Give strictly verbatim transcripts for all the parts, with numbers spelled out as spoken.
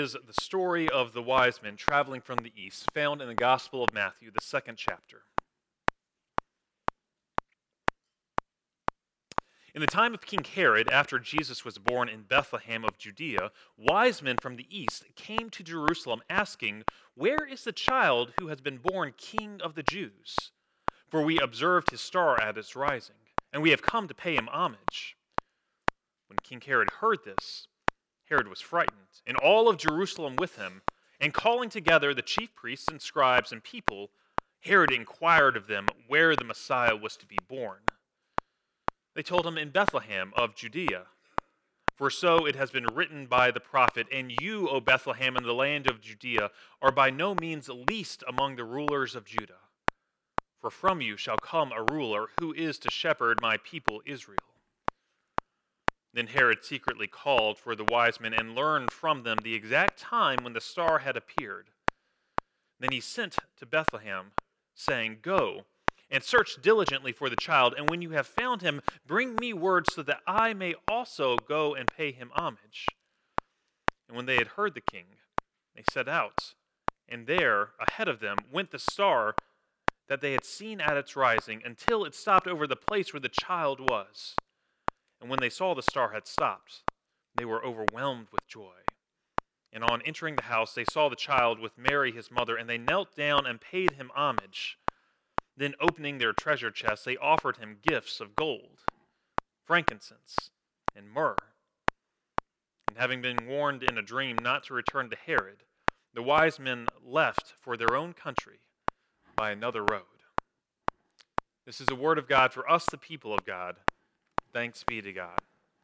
is the story of the wise men traveling from the east, found in the Gospel of Matthew, the second chapter. In the time of King Herod, after Jesus was born in Bethlehem of Judea, wise men from the east came to Jerusalem asking, "Where is the child who has been born King of the Jews? For we observed his star at its rising, and we have come to pay him homage." When King Herod heard this, Herod was frightened, and all of Jerusalem with him, and calling together the chief priests and scribes and people, Herod inquired of them where the Messiah was to be born. They told him, "In Bethlehem of Judea. For so it has been written by the prophet, 'And you, O Bethlehem, in the land of Judea, are by no means least among the rulers of Judah. For from you shall come a ruler who is to shepherd my people Israel.'" Then Herod secretly called for the wise men and learned from them the exact time when the star had appeared. Then he sent to Bethlehem, saying, "Go and search diligently for the child, and when you have found him, bring me word so that I may also go and pay him homage." And when they had heard the king, they set out, and there, ahead of them, went the star that they had seen at its rising, until it stopped over the place where the child was. And when they saw the star had stopped, they were overwhelmed with joy. And on entering the house, they saw the child with Mary his mother, and they knelt down and paid him homage. Then opening their treasure chests, they offered him gifts of gold, frankincense, and myrrh. And having been warned in a dream not to return to Herod, the wise men left for their own country by another road. This is the word of God for us, the people of God. Thanks be to God.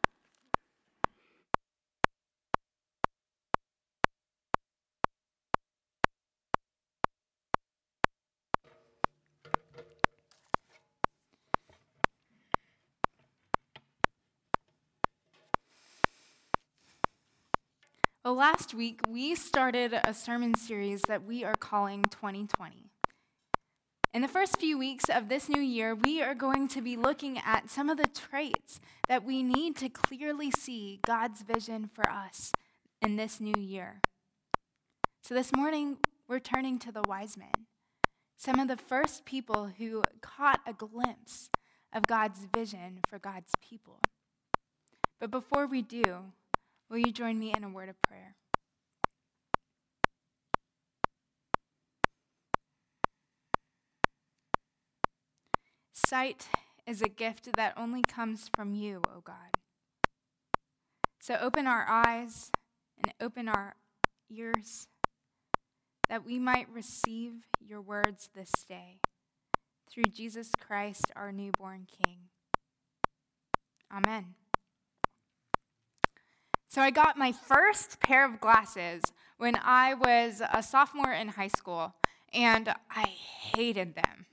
Well, last week we started a sermon series that we are calling twenty twenty. In the first few weeks of this new year, we are going to be looking at some of the traits that we need to clearly see God's vision for us in this new year. So this morning, we're turning to the wise men, some of the first people who caught a glimpse of God's vision for God's people. But before we do, will you join me in a word of prayer? Sight is a gift that only comes from you, O God. So open our eyes and open our ears that we might receive your words this day through Jesus Christ, our newborn King. Amen. So I got my first pair of glasses when I was a sophomore in high school, and I hated them.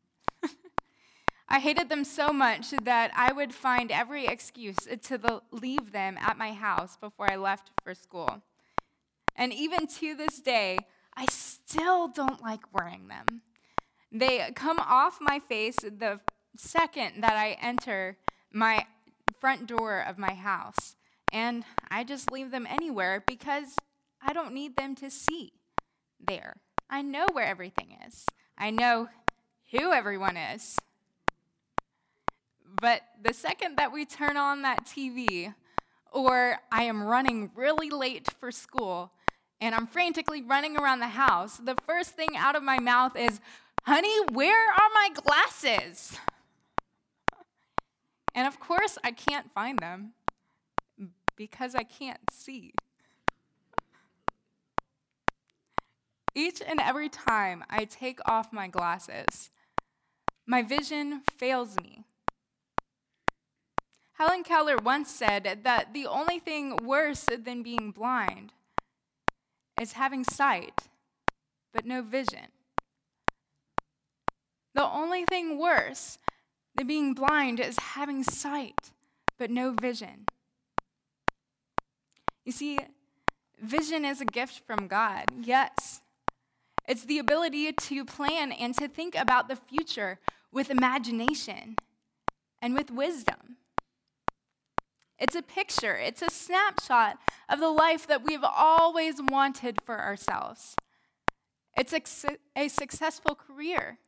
I hated them so much that I would find every excuse to the, leave them at my house before I left for school. And even to this day, I still don't like wearing them. They come off my face the second that I enter my front door of my house. And I just leave them anywhere because I don't need them to see there. I know where everything is. I know who everyone is. But the second that we turn on that T V, or I am running really late for school, and I'm frantically running around the house, the first thing out of my mouth is, "Honey, where are my glasses?" And of course, I can't find them because I can't see. Each and every time I take off my glasses, my vision fails me. Helen Keller once said that the only thing worse than being blind is having sight, but no vision. The only thing worse than being blind is having sight, but no vision. You see, vision is a gift from God, yes. It's the ability to plan and to think about the future with imagination and with wisdom. It's a picture, it's a snapshot of the life that we've always wanted for ourselves. It's a, a successful career.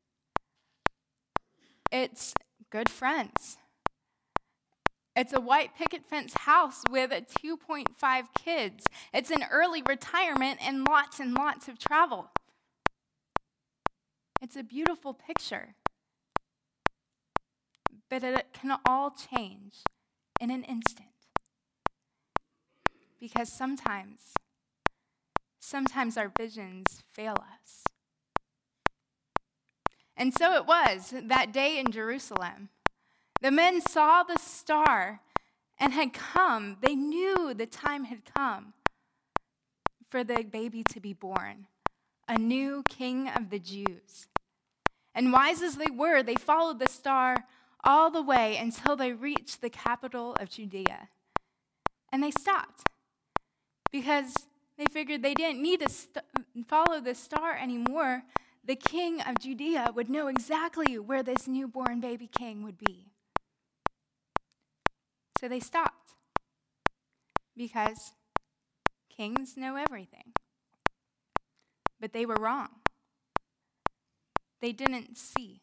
It's good friends. It's a white picket fence house with two point five kids. It's an early retirement and lots and lots of travel. It's a beautiful picture. But it can all change in an instant. Because sometimes, sometimes our visions fail us. And so it was that day in Jerusalem. The men saw the star and had come. They knew the time had come for the baby to be born, a new king of the Jews. And wise as they were, they followed the star all the way until they reached the capital of Judea. And they stopped because they figured they didn't need to st- follow the star anymore. The king of Judea would know exactly where this newborn baby king would be. So they stopped because kings know everything. But they were wrong. They didn't see.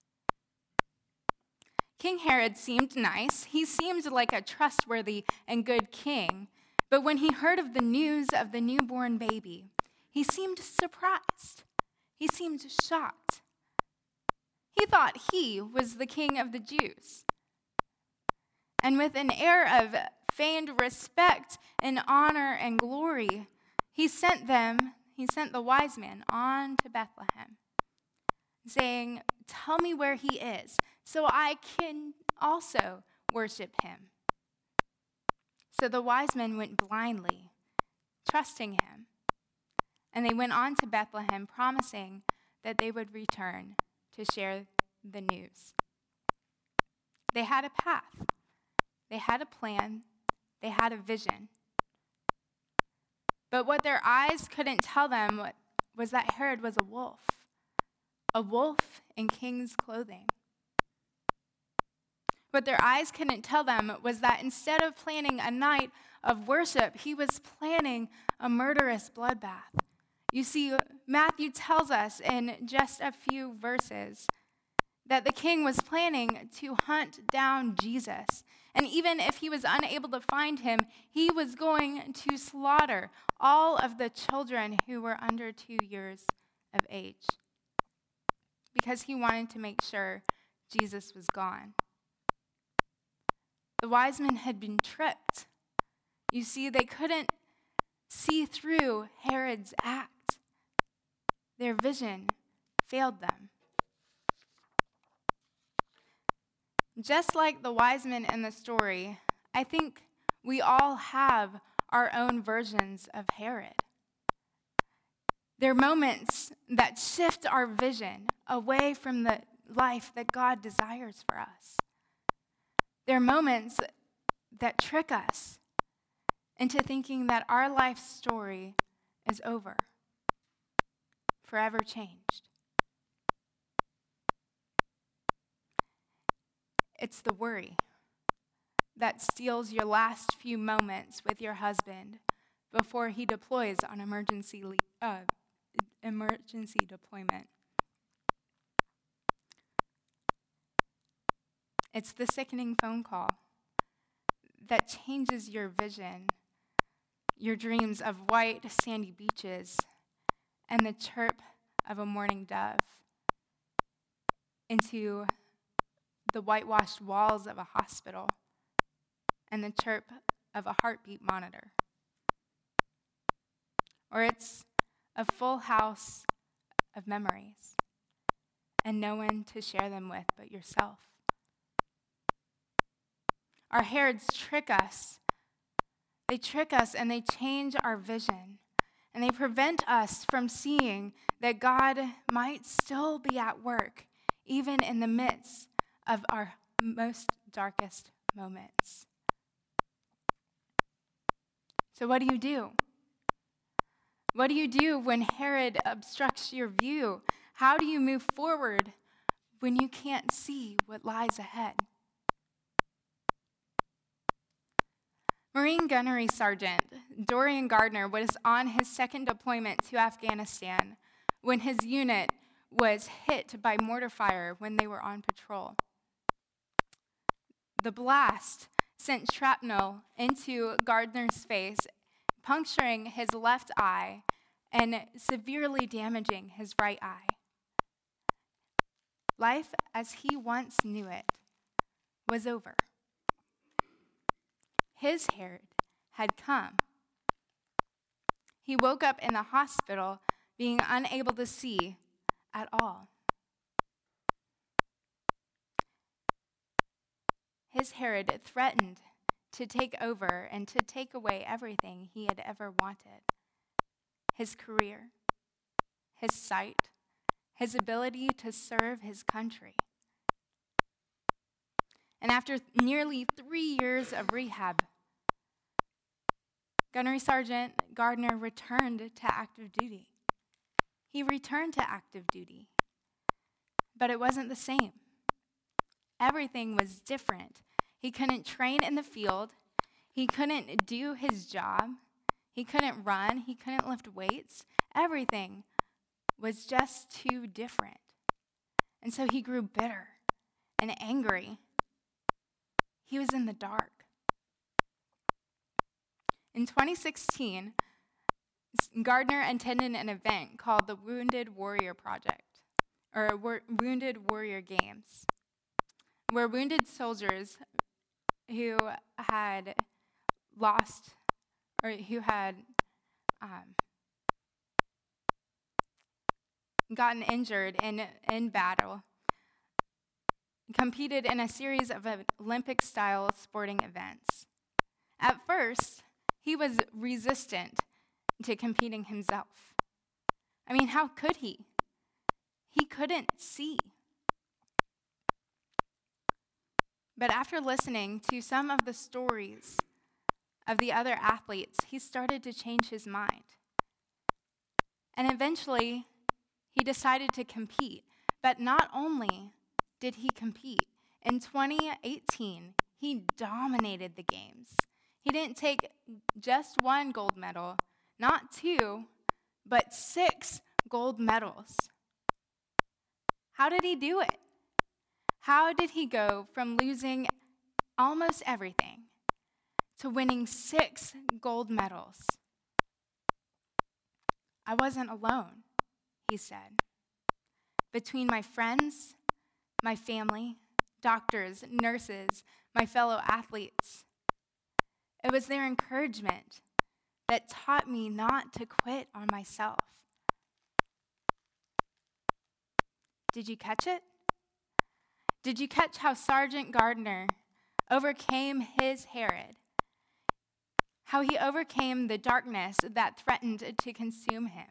King Herod seemed nice. He seemed like a trustworthy and good king. But when he heard of the news of the newborn baby, he seemed surprised. He seemed shocked. He thought he was the king of the Jews. And with an air of feigned respect and honor and glory, he sent them, he sent the wise men on to Bethlehem, saying, "Tell me where he is, so I can also worship him." So the wise men went blindly, trusting him. And they went on to Bethlehem, promising that they would return to share the news. They had a path. They had a plan. They had a vision. But what their eyes couldn't tell them was that Herod was a wolf, a wolf in king's clothing. What their eyes couldn't tell them was that instead of planning a night of worship, he was planning a murderous bloodbath. You see, Matthew tells us in just a few verses that the king was planning to hunt down Jesus. And even if he was unable to find him, he was going to slaughter all of the children who were under two years of age because he wanted to make sure Jesus was gone. The wise men had been tricked. You see, they couldn't see through Herod's act. Their vision failed them. Just like the wise men in the story, I think we all have our own versions of Herod. They're moments that shift our vision away from the life that God desires for us. They're moments that trick us into thinking that our life story is over, forever changed. It's the worry that steals your last few moments with your husband before he deploys on emergency le- uh, emergency deployment. It's the sickening phone call that changes your vision, your dreams of white sandy beaches and the chirp of a morning dove, into the whitewashed walls of a hospital and the chirp of a heartbeat monitor. Or it's a full house of memories and no one to share them with but yourself. Our Herods trick us. They trick us and they change our vision. And they prevent us from seeing that God might still be at work, even in the midst of our most darkest moments. So what do you do? What do you do when Herod obstructs your view? How do you move forward when you can't see what lies ahead? Marine Gunnery Sergeant Dorian Gardner was on his second deployment to Afghanistan when his unit was hit by mortar fire when they were on patrol. The blast sent shrapnel into Gardner's face, puncturing his left eye and severely damaging his right eye. Life as he once knew it was over. His Herod had come. He woke up in the hospital being unable to see at all. His Herod threatened to take over and to take away everything he had ever wanted. His career, his sight, his ability to serve his country. And after nearly three years of rehab, Gunnery Sergeant Gardner returned to active duty. He returned to active duty, but it wasn't the same. Everything was different. He couldn't train in the field. He couldn't do his job. He couldn't run. He couldn't lift weights. Everything was just too different. And so he grew bitter and angry. He was in the dark. In twenty sixteen, Gardner attended an event called the Wounded Warrior Project, or Wounded Warrior Games, where wounded soldiers who had lost, or who had um, gotten injured in, in battle, competed in a series of Olympic-style sporting events. At first, he was resistant to competing himself. I mean, how could he? He couldn't see. But after listening to some of the stories of the other athletes, he started to change his mind. And eventually, he decided to compete. But not only did he compete, in twenty eighteen, he dominated the games. He didn't take just one gold medal, not two, but six gold medals. How did he do it? How did he go from losing almost everything to winning six gold medals? I wasn't alone, he said. Between my friends, my family, doctors, nurses, my fellow athletes, it was their encouragement that taught me not to quit on myself. Did you catch it? Did you catch how Sergeant Gardner overcame his Herod? How he overcame the darkness that threatened to consume him?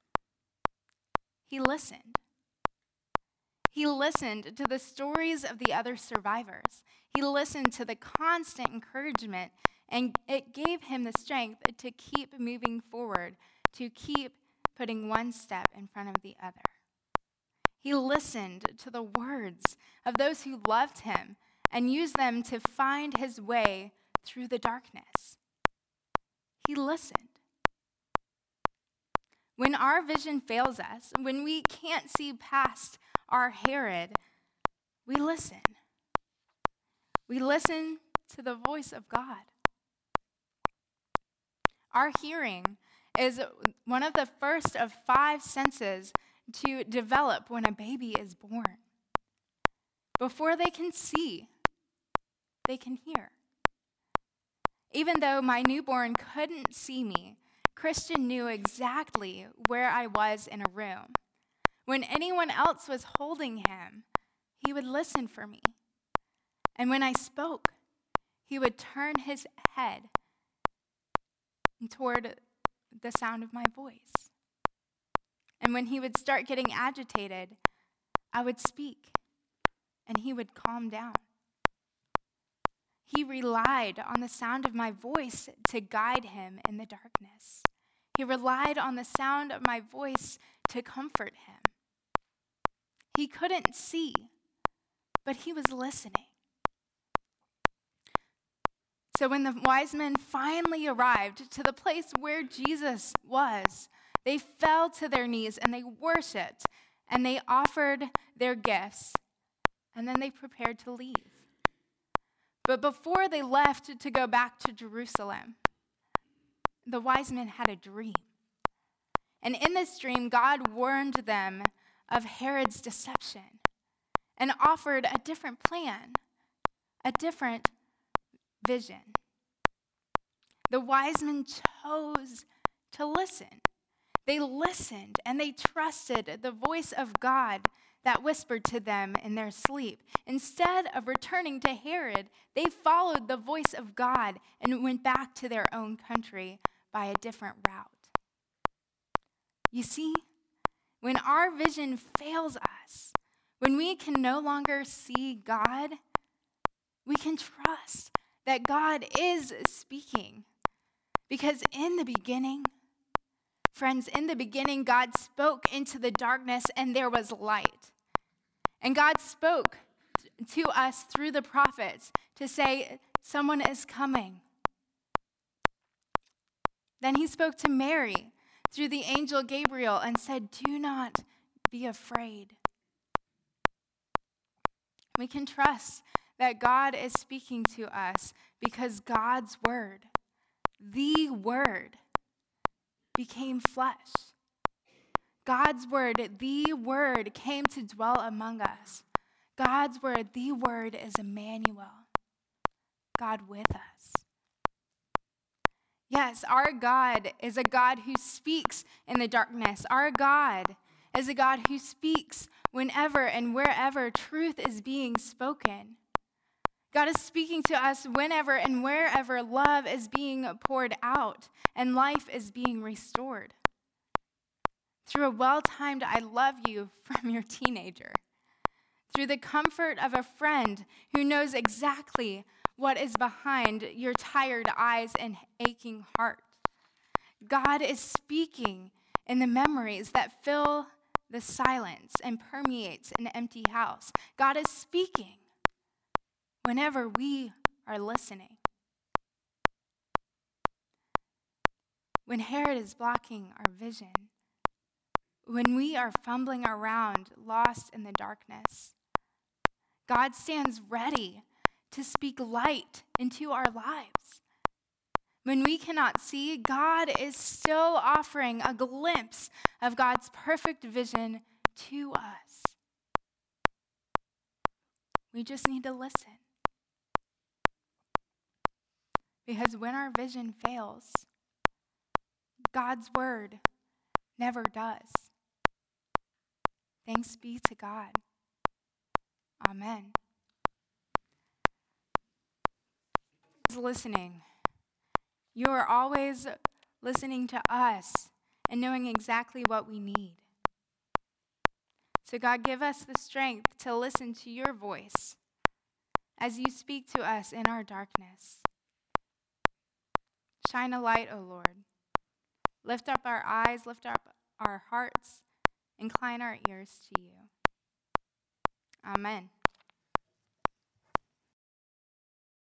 He listened. He listened to the stories of the other survivors. He listened to the constant encouragement, and it gave him the strength to keep moving forward, to keep putting one step in front of the other. He listened to the words of those who loved him and used them to find his way through the darkness. He listened. When our vision fails us, when we can't see past our Herod, we listen. We listen to the voice of God. Our hearing is one of the first of five senses to develop when a baby is born. Before they can see, they can hear. Even though my newborn couldn't see me, Christian knew exactly where I was in a room. When anyone else was holding him, he would listen for me. And when I spoke, he would turn his head toward the sound of my voice. And when he would start getting agitated, I would speak, and he would calm down. He relied on the sound of my voice to guide him in the darkness. He relied on the sound of my voice to comfort him. He couldn't see, but he was listening. So when the wise men finally arrived to the place where Jesus was, they fell to their knees and they worshiped and they offered their gifts, and then they prepared to leave. But before they left to go back to Jerusalem, the wise men had a dream. And in this dream, God warned them of Herod's deception and offered a different plan, a different vision. The wise men chose to listen. They listened and they trusted the voice of God that whispered to them in their sleep. Instead of returning to Herod, they followed the voice of God and went back to their own country by a different route. You see, when our vision fails us, when we can no longer see God, we can trust that God is speaking. Because in the beginning, friends, in the beginning, God spoke into the darkness and there was light. And God spoke to us through the prophets to say, someone is coming. Then he spoke to Mary through the angel Gabriel and said, do not be afraid. We can trust that God is speaking to us because God's word, the word, became flesh. God's word, the word, came to dwell among us. God's word, the word, is Emmanuel, God with us. Yes, our God is a God who speaks in the darkness. Our God is a God who speaks whenever and wherever truth is being spoken. God is speaking to us whenever and wherever love is being poured out and life is being restored. Through a well-timed I love you from your teenager. Through the comfort of a friend who knows exactly what is behind your tired eyes and aching heart. God is speaking in the memories that fill the silence and permeates an empty house. God is speaking whenever we are listening. When Herod is blocking our vision, when we are fumbling around, lost in the darkness, God stands ready to speak light into our lives. When we cannot see, God is still offering a glimpse of God's perfect vision to us. We just need to listen. Because when our vision fails, God's word never does. Thanks be to God. Amen. Listening. You are always listening to us and knowing exactly what we need. So God, give us the strength to listen to your voice as you speak to us in our darkness. Shine a light, O Lord. Lift up our eyes, lift up our hearts, incline our ears to you. Amen.